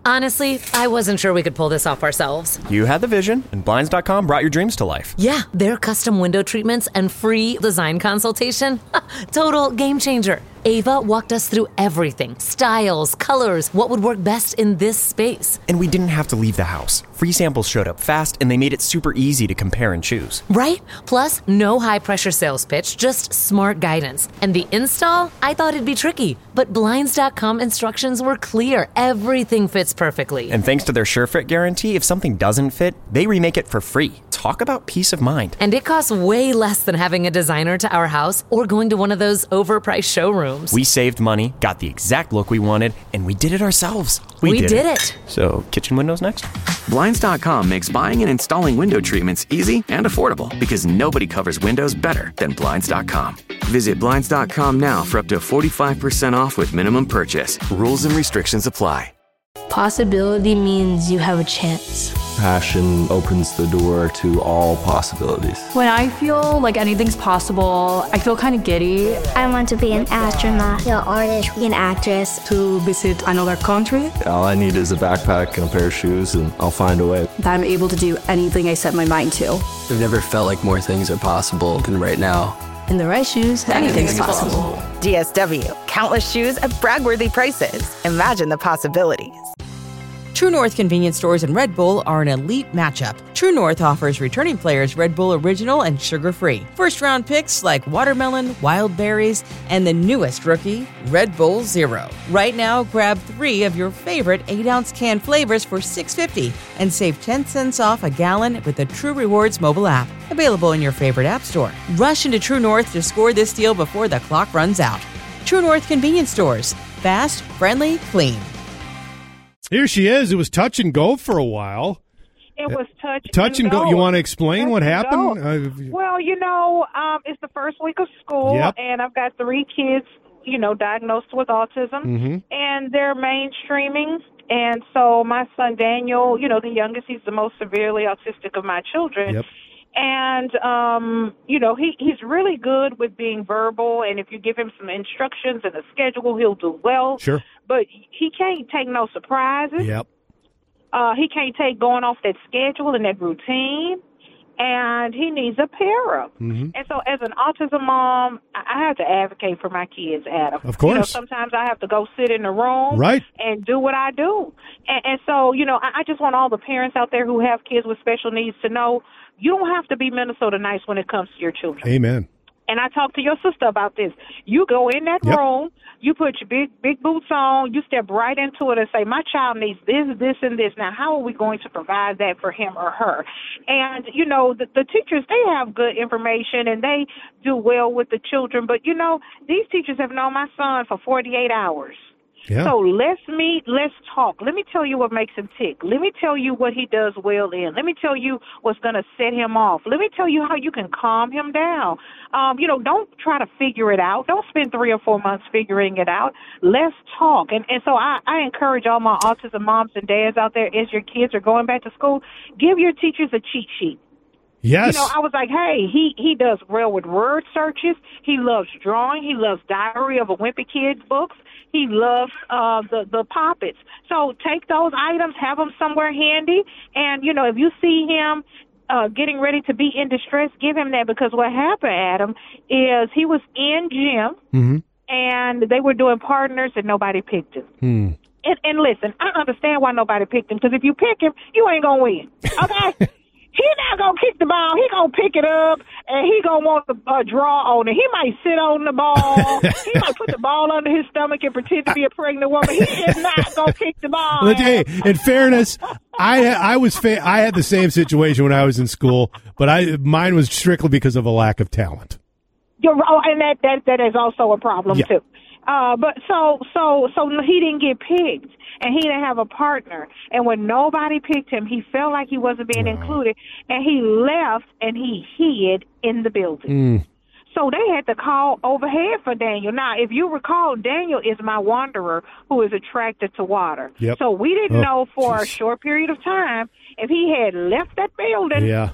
Honestly, I wasn't sure we could pull this off ourselves. You had the vision, and Blinds.com brought your dreams to life. Yeah, their custom window treatments and free design consultation. Total game changer. Ava walked us through everything. Styles, colors, what would work best in this space. And we didn't have to leave the house. Free samples showed up fast, and they made it super easy to compare and choose. Right? Plus, no high-pressure sales pitch, just smart guidance. And the install? I thought it'd be tricky, but Blinds.com instructions were clear. Everything fits perfectly. And thanks to their SureFit guarantee, if something doesn't fit, they remake it for free. Talk about peace of mind. And it costs way less than having a designer to our house or going to one of those overpriced showrooms. We saved money, got the exact look we wanted, and we did it ourselves. We did it. So, kitchen windows next? Blinds.com makes buying and installing window treatments easy and affordable because nobody covers windows better than Blinds.com. Visit Blinds.com now for up to 45% off with minimum purchase. Rules and restrictions apply. Possibility means you have a chance. Passion opens the door to all possibilities. When I feel like anything's possible, I feel kind of giddy. I want to be an astronaut, an artist, an actress. To visit another country. All I need is a backpack and a pair of shoes, and I'll find a way. That I'm able to do anything I set my mind to. I've never felt like more things are possible than right now. In the right shoes, anything's possible. DSW, countless shoes at brag-worthy prices. Imagine the possibilities. True North convenience stores and Red Bull are an elite matchup. True North offers returning players Red Bull Original and sugar-free. First-round picks like watermelon, wild berries, and the newest rookie, Red Bull Zero. Right now, grab 3 of your favorite 8-ounce can flavors for $6.50 and save 10 cents off a gallon with the True Rewards mobile app. Available in your favorite app store. Rush into True North to score this deal before the clock runs out. True North convenience stores. Fast, friendly, clean. Here she is. It was touch and go for a while. It was touch and go. You want to explain what happened? Well, it's the first week of school, and I've got 3 kids, diagnosed with autism, and they're mainstreaming. And so my son Daniel, the youngest, he's the most severely autistic of my children. Yep. And, he's really good with being verbal, and if you give him some instructions and a schedule, he'll do well. Sure. But he can't take no surprises. Yep. He can't take going off that schedule and that routine, and he needs a para. And so as an autism mom, I have to advocate for my kids, Adam. Of course. Sometimes I have to go sit in the room and do what I do. And so, I just want all the parents out there who have kids with special needs to know you don't have to be Minnesota nice when it comes to your children. Amen. And I talked to your sister about this. You go in that room, you put your big boots on, you step right into it and say, my child needs this, this, and this. Now, how are we going to provide that for him or her? And, the teachers, they have good information and they do well with the children. But, these teachers have known my son for 48 hours. Yeah. So let's meet, let's talk. Let me tell you what makes him tick. Let me tell you what he does well in. Let me tell you what's going to set him off. Let me tell you how you can calm him down. Don't try to figure it out. Don't spend 3 or 4 months figuring it out. Let's talk. And so I encourage all my autism moms and dads out there, as your kids are going back to school, give your teachers a cheat sheet. Yes. I was like, hey, he does well with word searches. He loves drawing. He loves Diary of a Wimpy Kid books. He loves the Poppets. So take those items, have them somewhere handy, and, if you see him getting ready to be in distress, give him that, because what happened, Adam, is he was in gym, and they were doing partners, and nobody picked him. And listen, I understand why nobody picked him, because if you pick him, you ain't going to win, okay? He not going to kick the ball. He going to pick it up, and he going to want to draw on it. He might sit on the ball. He might put the ball under his stomach and pretend to be a pregnant woman. He is not going to kick the ball. But hey, in fairness, I had the same situation when I was in school, but mine was strictly because of a lack of talent. And that is also a problem, too. But so he didn't get picked, and he didn't have a partner. And when nobody picked him, he felt like he wasn't being included, and he left and he hid in the building. So they had to call overhead for Daniel. Now, if you recall, Daniel is my wanderer who is attracted to water. Yep. So we didn't know for a short period of time if he had left that building. Yeah.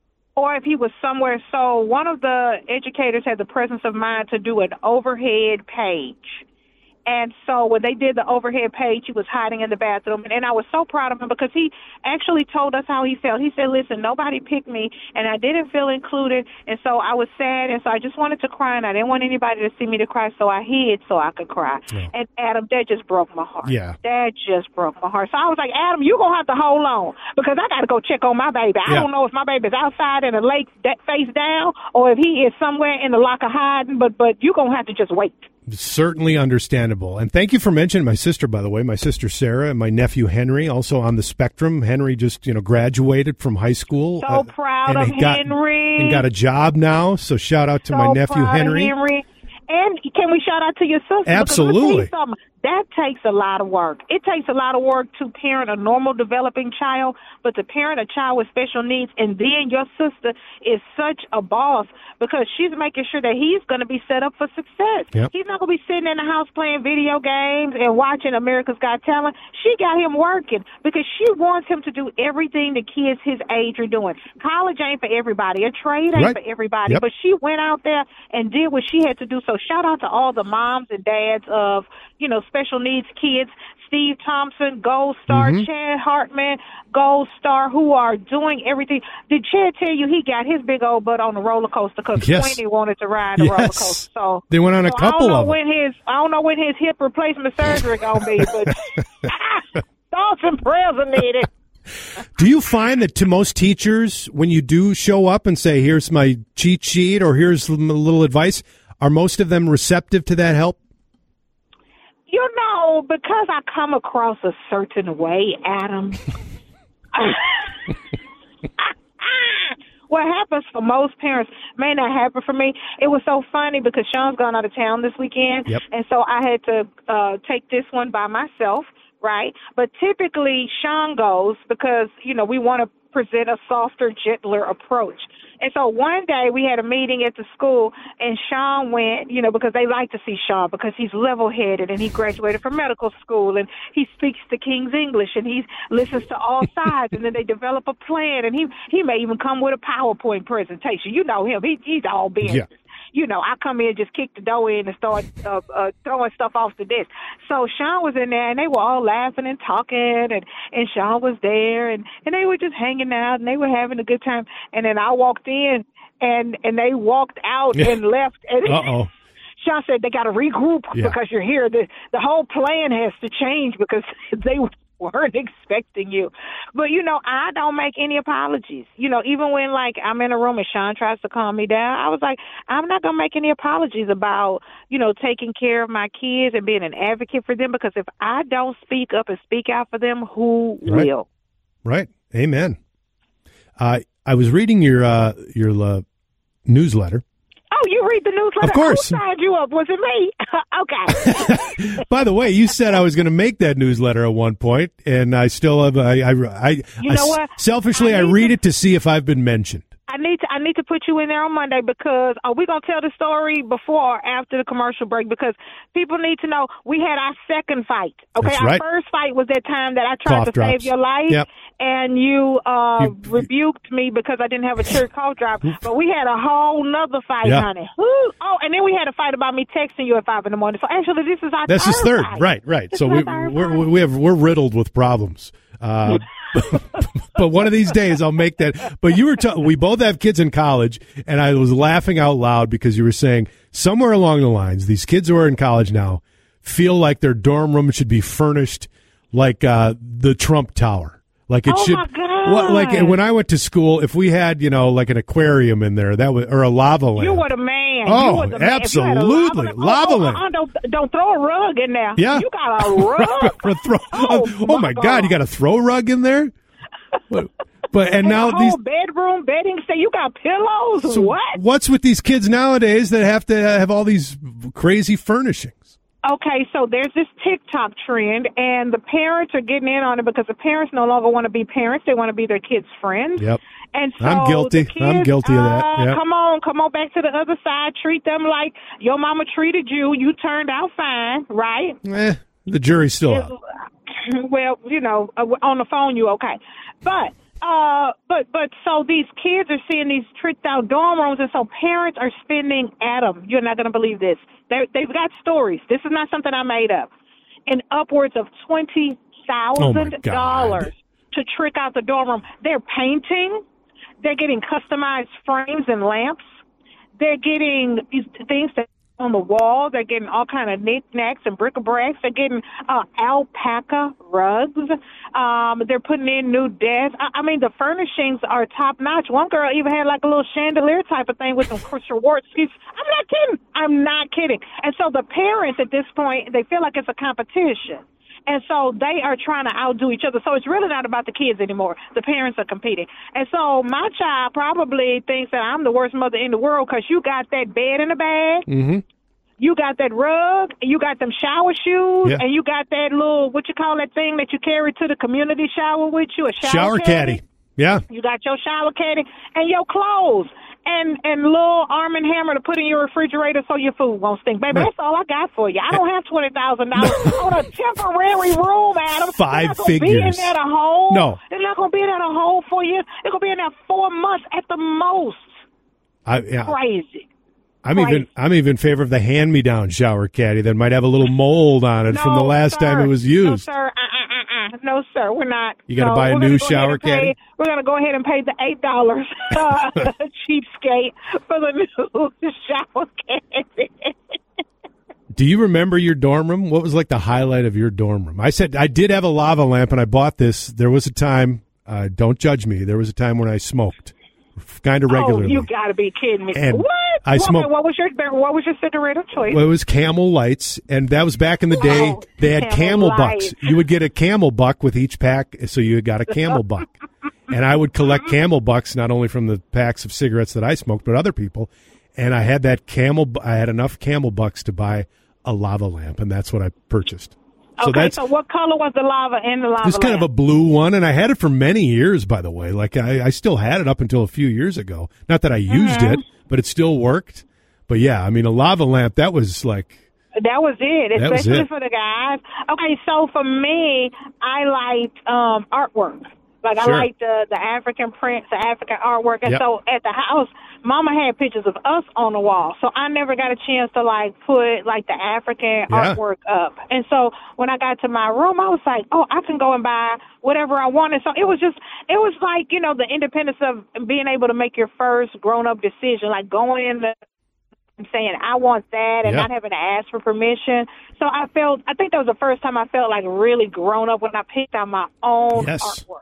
Or if he was somewhere. So one of the educators had the presence of mind to do an overhead page. And so when they did the overhead page, he was hiding in the bathroom. And I was so proud of him because he actually told us how he felt. He said, listen, nobody picked me, and I didn't feel included. And so I was sad, and so I just wanted to cry, and I didn't want anybody to see me to cry, so I hid so I could cry. Yeah. And, Adam, that just broke my heart. Yeah. That just broke my heart. So I was like, Adam, you're going to have to hold on because I got to go check on my baby. I don't know if my baby's outside in the lake face down or if he is somewhere in the locker hiding, but you're going to have to just wait. Certainly understandable. And thank you for mentioning my sister, by the way, my sister Sarah and my nephew Henry, also on the spectrum. Henry just, graduated from high school. So proud of Henry. And got a job now. So shout out to my nephew Henry. And can we shout out to your sister? Absolutely. That takes a lot of work. It takes a lot of work to parent a normal developing child, but to parent a child with special needs, and then your sister is such a boss because she's making sure that he's going to be set up for success. Yep. He's not going to be sitting in the house playing video games and watching America's Got Talent. She got him working because she wants him to do everything the kids his age are doing. College ain't for everybody. A trade ain't for everybody. Yep. But she went out there and did what she had to do. So shout out to all the moms and dads of, special needs kids, Steve Thompson, Gold Star, Chad Hartman, Gold Star, who are doing everything. Did Chad tell you he got his big old butt on the roller coaster because Queenie wanted to ride the roller coaster? So they went on a couple of them. I don't know when his hip replacement surgery gonna be, but thoughts and prayers are needed. Do you find that to most teachers, when you do show up and say, here's my cheat sheet or here's a little advice, are most of them receptive to that help? Because I come across a certain way, Adam, what happens for most parents may not happen for me. It was so funny because Sean's gone out of town this weekend, and so I had to take this one by myself, right? But typically Sean goes because, we want to present a softer, gentler approach. And so one day we had a meeting at the school, and Sean went, because they like to see Sean because he's level-headed and he graduated from medical school and he speaks the King's English and he listens to all sides, and then they develop a plan, and he may even come with a PowerPoint presentation. You know him. He's all business. Yeah. I come in, just kick the door in and start throwing stuff off the desk. So Sean was in there, and they were all laughing and talking, and Sean was there, and they were just hanging out, and they were having a good time. And then I walked in, and they walked out and left. And Sean said they got to regroup because you're here. The whole plan has to change because they weren't expecting you. But, I don't make any apologies. Even when, I'm in a room and Sean tries to calm me down, I was like, I'm not going to make any apologies about, taking care of my kids and being an advocate for them, because if I don't speak up and speak out for them, who will? Right. Amen. I was reading your newsletter. Oh, you read the newsletter? Of course. Who signed you up? Was it me? Okay. By the way, you said I was going to make that newsletter at one point, and I still have. Selfishly, I read it to see if I've been mentioned. I need to put you in there on Monday because are we going to tell the story before or after the commercial break? Because people need to know we had our second fight. Okay, That's our right. first fight was that time that I tried to save your life, and you rebuked me because I didn't have a church cough drop. But we had a whole nother fight, honey. Oh, and then we had a fight about me texting you at 5 a.m. So actually, this is our This is third, fight. right. So we're riddled with problems. But one of these days I'll make that. But we both have kids in college, and I was laughing out loud because you were saying somewhere along the lines, these kids who are in college now feel like their dorm room should be furnished like the Trump Tower. Like it should. My God. Like when I went to school, if we had like an aquarium in there, or a lava lamp. You were the man. Oh, absolutely, lava lamp. Don't throw a rug in there. Yeah, you got a rug. oh my God, you got a throw rug in there. But now the whole bedroom bedding. Say you got pillows. So what? What's with these kids nowadays that have to have all these crazy furnishings? Okay, so there's this TikTok trend, and the parents are getting in on it because the parents no longer want to be parents; they want to be their kids' friends. Yep. And so I'm guilty. Kids, I'm guilty of that. Yep. Come on back to the other side. Treat them like your mama treated you. You turned out fine, right? The jury's still out. Well, on the phone you okay. But But so these kids are seeing these tricked out dorm rooms, and so parents are spending at them. You're not going to believe this. They've got stories. This is not something I made up. And upwards of $20,000 to trick out the dorm room. They're painting. They're getting customized frames and lamps. They're getting these things that on the wall. They're getting all kind of knickknacks and bric-a-bracs. They're getting alpaca rugs. They're putting in new desks. I mean, the furnishings are top-notch. One girl even had like a little chandelier type of thing with some Swarovski. I'm not kidding. And so the parents at this point, they feel like it's a competition. And so they are trying to outdo each other. So it's really not about the kids anymore. The parents are competing. And so my child probably thinks that I'm the worst mother in the world because you got that bed in the bag. Mm-hmm. You got that rug, and you got them shower shoes, and you got that little, what you call that thing that you carry to the community shower with you, a shower caddy. Yeah. You got your shower caddy and your clothes. And little Arm & Hammer to put in your refrigerator so your food won't stink. Baby, that's all I got for you. I don't have $20,000 on a temporary room, Adam. 5 figures. Be in there a whole. No. They're not going to be in there a whole for you. They're going to be in there 4 months at the most. Crazy. I'm even in favor of the hand-me-down shower caddy that might have a little mold on it from the last time it was used. No, sir. No, sir. We're not. You got to buy a new shower caddy? We're going to go ahead and pay the $8 cheapskate for the new shower caddy. Do you remember your dorm room? What was like the highlight of your dorm room? I said I did have a lava lamp, and I bought this. There was a time, don't judge me, there was a time when I smoked kind of regularly. Oh, you got to be kidding me. And what? I smoked. What was your cigarette of choice? Well, it was Camel Lights, and that was back in the day. They had Camel Bucks. You would get a Camel Buck with each pack, so you got a Camel Buck. And I would collect Camel Bucks not only from the packs of cigarettes that I smoked, but other people. And I had that I had enough Camel Bucks to buy a lava lamp, and that's what I purchased. So what color was the lava in the lava lamp? It was kind of a blue one, and I had it for many years, by the way. Like, I still had it up until a few years ago. Not that I used it, but it still worked. But, yeah, I mean, a lava lamp, that was like... That was it, especially for the guys. Okay, so for me, I liked artwork. Like, I liked the African prints, the African artwork. And so at the house, Mama had pictures of us on the wall. So I never got a chance to, like, put, like, the African artwork up. And so when I got to my room, I was like, oh, I can go and buy whatever I wanted. So it was like, you know, the independence of being able to make your first grown-up decision, like going in and saying, I want that, and not having to ask for permission. So I think that was the first time I felt, like, really grown up when I picked out my own artwork.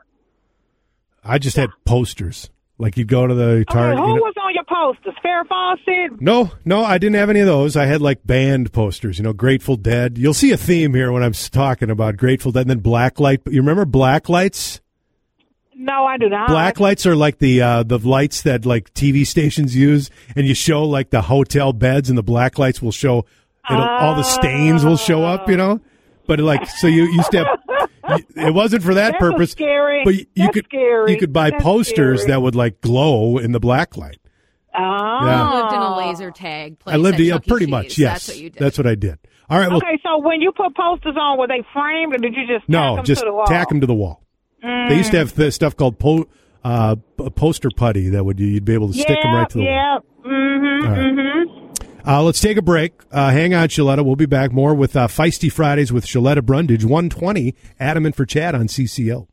I just had posters. Like you'd go to the Target. Who was on your posters? Farrah Fawcett? No, I didn't have any of those. I had like band posters, Grateful Dead. You'll see a theme here when I'm talking about Grateful Dead. And then Blacklight. You remember Blacklights? No, I do not. Blacklights are like the lights that like TV stations use, and you show like the hotel beds, and the black lights will show. All the stains will show up, But like, so you used to have. It wasn't for that purpose, scary. But you could buy posters that would like glow in the black light. Oh, you lived in a laser tag place. I lived pretty Cheese. much. Yes, that's what you did. That's what I did. All right. Okay, so when you put posters on, were they framed or did you just tack them to the wall? Tack them to the wall. They used to have this stuff called poster putty that you'd be able to stick them right to the wall. Yeah. Mm-hmm. All right. Mm-hmm. Let's take a break. Hang on, Shaletta. We'll be back more with Feisty Fridays with Shaletta Brundage, 120, Adam and for Chad on CCO.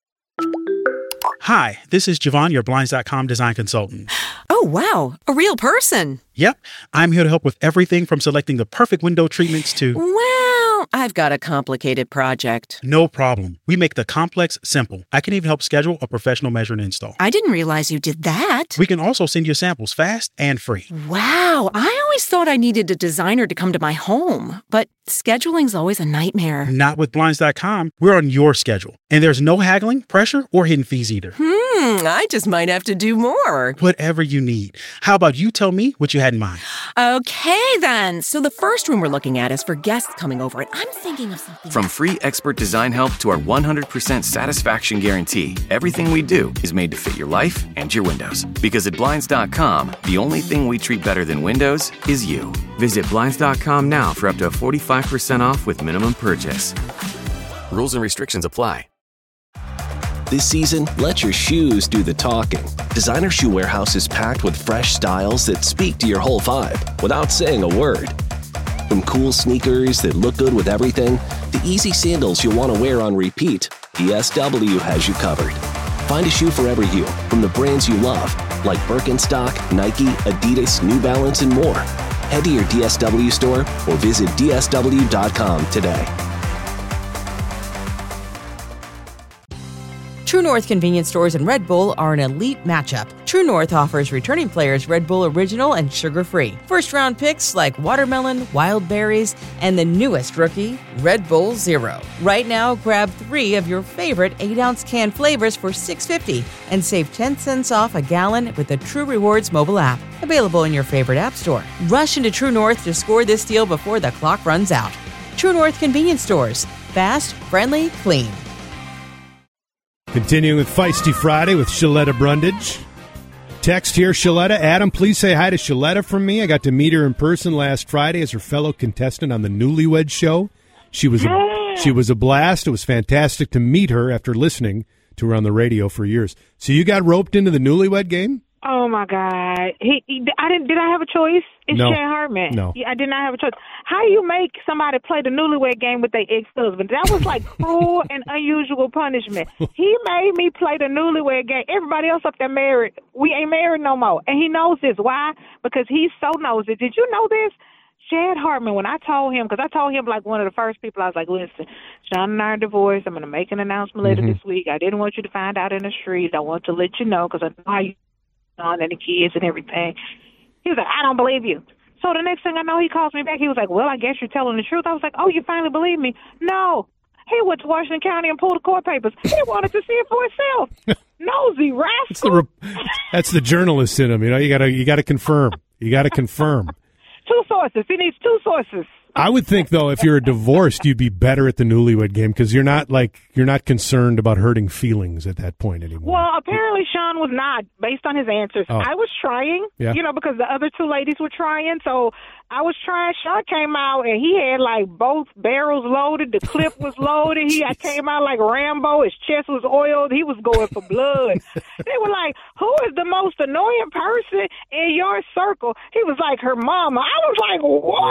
Hi, this is Javon, your Blinds.com design consultant. Oh, wow. A real person. Yep. I'm here to help with everything from selecting the perfect window treatments to... Well, I've got a complicated project. No problem. We make the complex simple. I can even help schedule a professional measure and install. I didn't realize you did that. We can also send you samples fast and free. Wow. I always thought I needed a designer to come to my home, but scheduling's always a nightmare. Not with Blinds.com. We're on your schedule. And there's no haggling, pressure, or hidden fees either. I just might have to do more. Whatever you need. How about you tell me what you had in mind? Okay, then. So the first room we're looking at is for guests coming over, and I'm thinking of something. From free expert design help to our 100% satisfaction guarantee, everything we do is made to fit your life and your windows. Because at Blinds.com, the only thing we treat better than windows is you. Visit Blinds.com now for up to 45% off with minimum purchase. Rules and restrictions apply. This season, let your shoes do the talking. Designer Shoe Warehouse is packed with fresh styles that speak to your whole vibe without saying a word. From cool sneakers that look good with everything, to easy sandals you'll want to wear on repeat, DSW has you covered. Find a shoe for every you from the brands you love, like Birkenstock, Nike, Adidas, New Balance, and more. Head to your DSW store or visit DSW.com today. True North convenience stores and Red Bull are an elite matchup. True North offers returning players Red Bull Original and sugar-free. First-round picks like watermelon, wild berries, and the newest rookie, Red Bull Zero. Right now, grab 3 of your favorite 8-ounce can flavors for $6.50 and save 10 cents off a gallon with the True Rewards mobile app. Available in your favorite app store. Rush into True North to score this deal before the clock runs out. True North convenience stores. Fast, friendly, clean. Continuing with Feisty Friday with Shaletta Brundage. Text here, Shaletta. Adam, please say hi to Shaletta from me. I got to meet her in person last Friday as her fellow contestant on the Newlywed Show. She was a blast. It was fantastic to meet her after listening to her on the radio for years. So you got roped into the Newlywed game? Oh my God! Did I have a choice? It's No. Chad Hartman. No. I did not have a choice. How do you make somebody play the Newlywed game with their ex-husband? That was like cruel and unusual punishment. He made me play the Newlywed game. Everybody else up there married. We ain't married no more, and he knows this. Why? Because he's so nosy. Did you know this? Chad Hartman, when I told him, because I told him like one of the first people, I was like, listen, Sean and I are divorced. I'm going to make an announcement later this week. I didn't want you to find out in the street. I want to let you know because I know how you on and the kids and everything. He was like, I don't believe you. So the next thing I know, he calls me back. He was like, well, I guess you're telling the truth. I was like, oh, you finally believe me? No. He went to Washington County and pulled the court papers. He wanted to see it for himself. Nosy rascal. That's the journalist in him. You know, you got to confirm. You got to confirm. 2 sources. He needs 2 sources. I would think, though, if you're divorced, you'd be better at the Newlywed game because you're not concerned about hurting feelings at that point anymore. Well, apparently Sean was not, based on his answers. Oh. I was trying, because the other 2 ladies were trying. So I was trying. Sean came out, and he had, like, both barrels loaded. The clip was loaded. He came out like Rambo. His chest was oiled. He was going for blood. They were like, who is the most annoying person in your circle? He was like, her mama. I was like,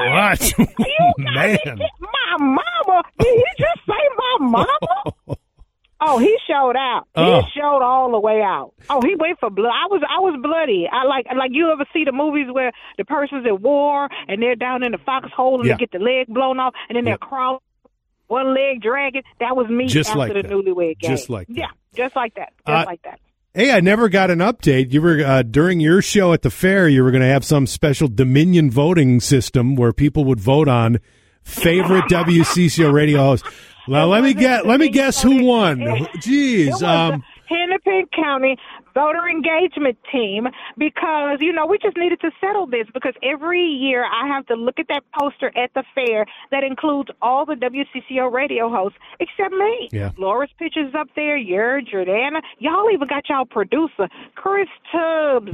what? You Man. My mama? Did he just say my mama? Oh, he showed out. He showed all the way out. Oh, he went for blood. I was bloody. I like you ever see the movies where the person's at war and they're down in the foxhole and they get the leg blown off and then they're crawling, one leg dragging. That was me Just after like the that. Newlywed game. Just like that. Yeah, just like that. Just like that. Hey, I never got an update. You were during your show at the fair. You were going to have some special Dominion voting system where people would vote on favorite WCCO radio host. Well, let me guess who won. Jeez, It was the Hennepin County voter engagement team because, we just needed to settle this because every year I have to look at that poster at the fair that includes all the WCCO radio hosts except me. Yeah. Laura's picture's up there, your Jordana. Y'all even got y'all producer, Chris Tubbs.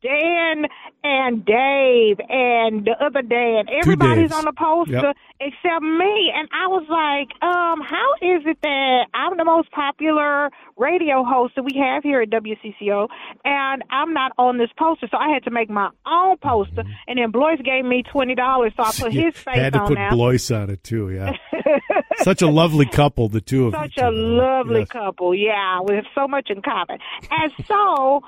Dan and Dave and the other Dan. Everybody's on the poster except me. And I was like, how is it that I'm the most popular radio host that we have here at WCCO and I'm not on this poster? So I had to make my own poster. And then Blois gave me $20, so I put his face on there. Had to put Blois on it, too, yeah. Such a lovely couple, the two of them. Such a lovely couple, yeah. We have so much in common. And so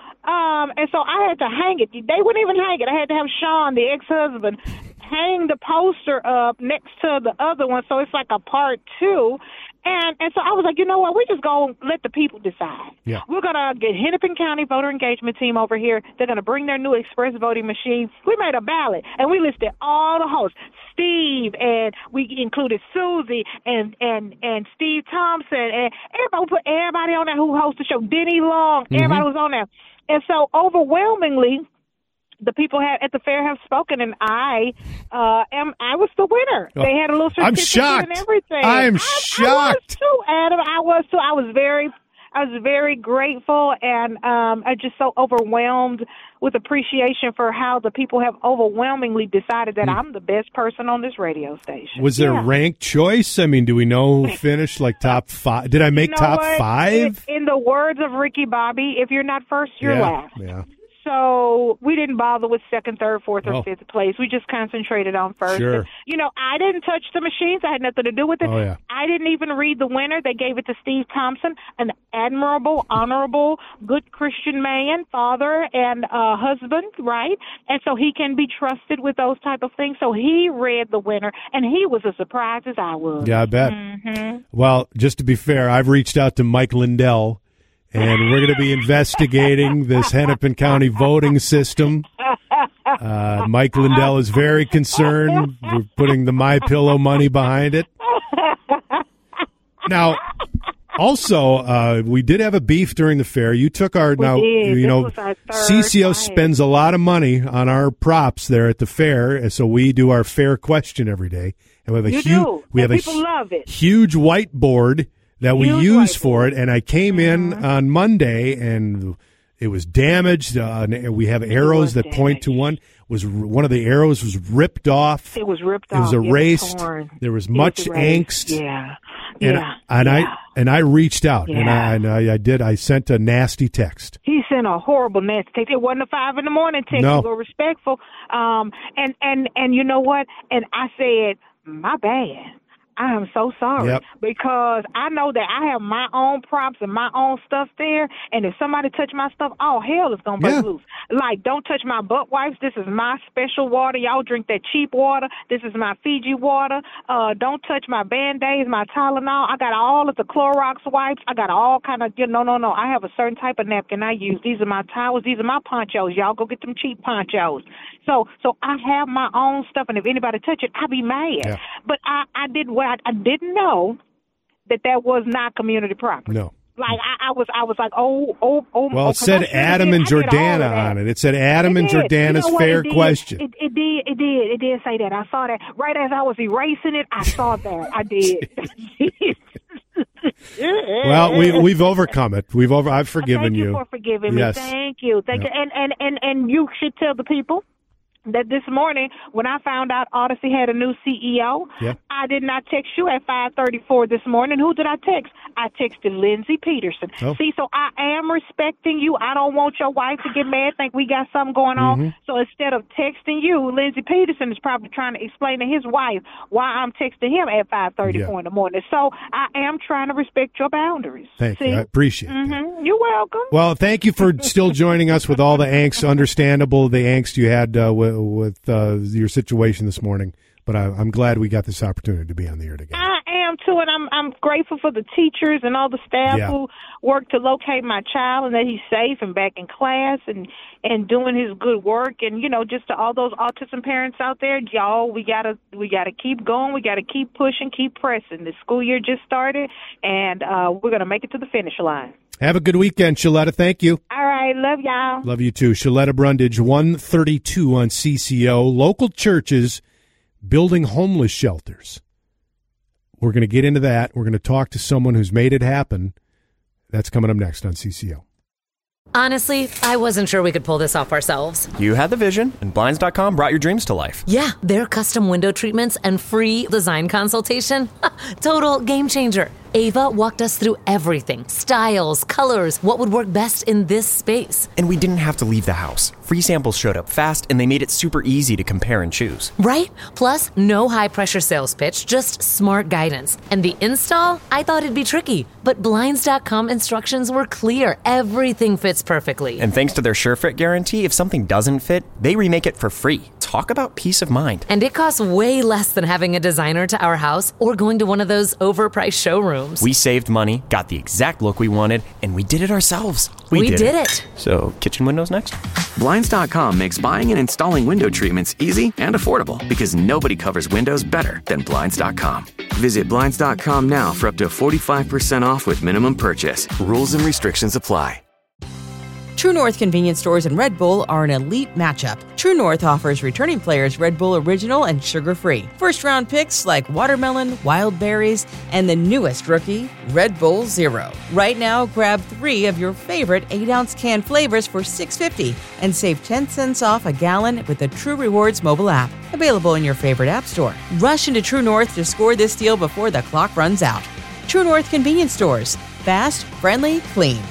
I had to hang it. They wouldn't even hang it. I had to have Sean, the ex-husband, hang the poster up next to the other one, so it's like a part 2. And so I was like, you know what? We're just going to let the people decide. Yeah. We're going to get Hennepin County voter engagement team over here. They're going to bring their new express voting machine. We made a ballot, and we listed all the hosts. Steve, and we included Susie and Steve Thompson. And everybody, we put everybody on there who hosts the show. Denny Long, everybody was on there. And so overwhelmingly, the people at the fair have spoken, and I was the winner. They had a little certificate I'm shocked. and everything. I'm shocked. I was too, Adam. I was too. I was very I was very grateful, and I'm just so overwhelmed with appreciation for how the people have overwhelmingly decided that I'm the best person on this radio station. Was there ranked choice? I mean, do we know who finished like top 5? Did I make top 5? In the words of Ricky Bobby, if you're not first, you're last. Yeah. So we didn't bother with second, third, fourth, or fifth place. We just concentrated on first. Sure. And, I didn't touch the machines. I had nothing to do with it. Oh, yeah. I didn't even read the winner. They gave it to Steve Thompson, an admirable, honorable, good Christian man, father, and husband, right? And so he can be trusted with those type of things. So he read the winner, and he was as surprised as I was. Yeah, I bet. Mm-hmm. Well, just to be fair, I've reached out to Mike Lindell, and we're going to be investigating this Hennepin County voting system. Mike Lindell is very concerned. We're putting the MyPillow money behind it. Now, also, we did have a beef during the fair. You took our CCO spends a lot of money on our props there at the fair, and so we do our fair question every day. And we have people love it. Huge whiteboard that we use for it, and I came in on Monday, and it was damaged. We have arrows that point to one. One of the arrows was ripped off. It was ripped off. It was erased. There was much angst. And I reached out, and I did. I sent a nasty text. He sent a horrible nasty text. It wasn't a 5 a.m. text. No. We were respectful. And you know what? And I said, my bad. I am so sorry because I know that I have my own props and my own stuff there, and if somebody touch my stuff, all hell is going to break loose. Like, don't touch my butt wipes. This is my special water. Y'all drink that cheap water. This is my Fiji water. Don't touch my Band-Aids, my Tylenol. I got all of the Clorox wipes. I got all kind of, no. I have a certain type of napkin I use. These are my towels. These are my ponchos. Y'all go get them cheap ponchos. So I have my own stuff, and if anybody touch it, I'd be mad. Yeah. But I didn't know that was not community property. No. Like I was like, oh. Well, it said Adam and Jordana on it. It said Adam and Jordana's fair question. It did say that. I saw that right as I was erasing it. I saw that. I did. Well, we've overcome it. I've forgiven you. Thank you for forgiving me. Thank you. And you should tell the people that this morning, when I found out Odyssey had a new CEO, I did not text you at 5:34 this morning. Who did I text? I texted Lindsay Peterson. Oh. See, so I am respecting you. I don't want your wife to get mad, think we got something going on. So instead of texting you, Lindsay Peterson is probably trying to explain to his wife why I'm texting him at 5:34 in the morning. So I am trying to respect your boundaries. Thank you. I appreciate it. You're welcome. Well, thank you for still joining us with all the angst. Understandable, the angst you had with your situation this morning, but I'm glad we got this opportunity to be on the air together. I am too, and I'm grateful for the teachers and all the staff who worked to locate my child and that he's safe and back in class and doing his good work, and just to all those autism parents out there, y'all, we gotta keep going, we gotta keep pushing, keep pressing. The school year just started, and we're gonna make it to the finish line. Have a good weekend, Shaletta. Thank you. All right. Love y'all. Love you too. Shaletta Brundage, 132 on CCO. Local churches building homeless shelters. We're going to get into that. We're going to talk to someone who's made it happen. That's coming up next on CCO. Honestly, I wasn't sure we could pull this off ourselves. You had the vision, and Blinds.com brought your dreams to life. Yeah, their custom window treatments and free design consultation. Total game changer. Ava walked us through everything. Styles, colors, what would work best in this space. And we didn't have to leave the house. Free samples showed up fast, and they made it super easy to compare and choose. Right? Plus, no high-pressure sales pitch, just smart guidance. And the install? I thought it'd be tricky, but Blinds.com instructions were clear. Everything fits perfectly. And thanks to their SureFit guarantee, if something doesn't fit, they remake it for free. Talk about peace of mind. And it costs way less than having a designer to our house or going to one of those overpriced showrooms. We saved money, got the exact look we wanted, and we did it ourselves. We did it. So, kitchen windows next? Blinds.com makes buying and installing window treatments easy and affordable because nobody covers windows better than Blinds.com. Visit Blinds.com now for up to 45% off with minimum purchase. Rules and restrictions apply. True North convenience stores and Red Bull are an elite matchup. True North offers returning players Red Bull Original and sugar-free. First-round picks like watermelon, wild berries, and the newest rookie, Red Bull Zero. Right now, grab 3 of your favorite 8-ounce can flavors for $6.50 and save 10 cents off a gallon with the True Rewards mobile app. Available in your favorite app store. Rush into True North to score this deal before the clock runs out. True North convenience stores. Fast, friendly, clean.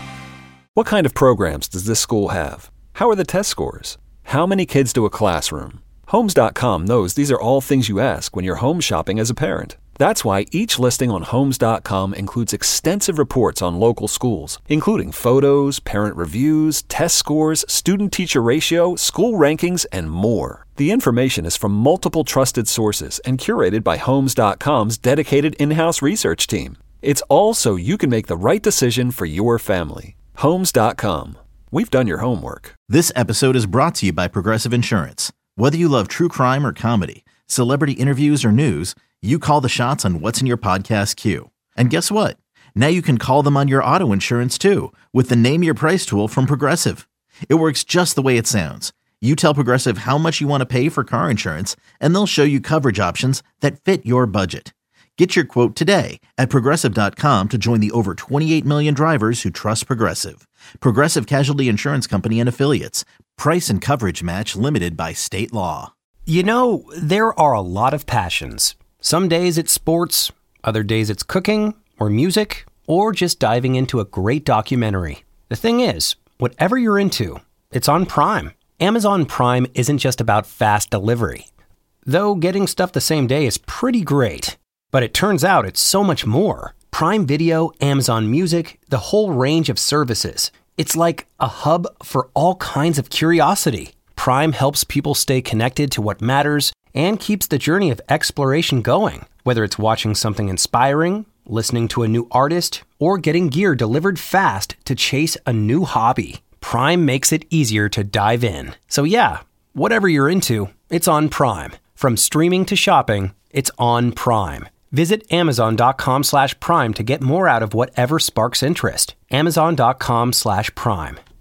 What kind of programs does this school have? How are the test scores? How many kids do a classroom? Homes.com knows these are all things you ask when you're home shopping as a parent. That's why each listing on Homes.com includes extensive reports on local schools, including photos, parent reviews, test scores, student-teacher ratio, school rankings, and more. The information is from multiple trusted sources and curated by Homes.com's dedicated in-house research team. It's all so you can make the right decision for your family. Homes.com. We've done your homework. This episode is brought to you by Progressive Insurance. Whether you love true crime or comedy, celebrity interviews or news, you call the shots on what's in your podcast queue. And guess what? Now you can call them on your auto insurance too with the Name Your Price tool from Progressive. It works just the way it sounds. You tell Progressive how much you want to pay for car insurance, and they'll show you coverage options that fit your budget. Get your quote today at Progressive.com to join the over 28 million drivers who trust Progressive. Progressive Casualty Insurance Company and Affiliates. Price and coverage match limited by state law. You know, there are a lot of passions. Some days it's sports, other days it's cooking, or music, or just diving into a great documentary. The thing is, whatever you're into, it's on Prime. Amazon Prime isn't just about fast delivery. Though getting stuff the same day is pretty great. But it turns out it's so much more. Prime Video, Amazon Music, the whole range of services. It's like a hub for all kinds of curiosity. Prime helps people stay connected to what matters and keeps the journey of exploration going. Whether it's watching something inspiring, listening to a new artist, or getting gear delivered fast to chase a new hobby, Prime makes it easier to dive in. So yeah, whatever you're into, it's on Prime. From streaming to shopping, it's on Prime. Visit Amazon.com/Prime to get more out of whatever sparks interest. Amazon.com/Prime.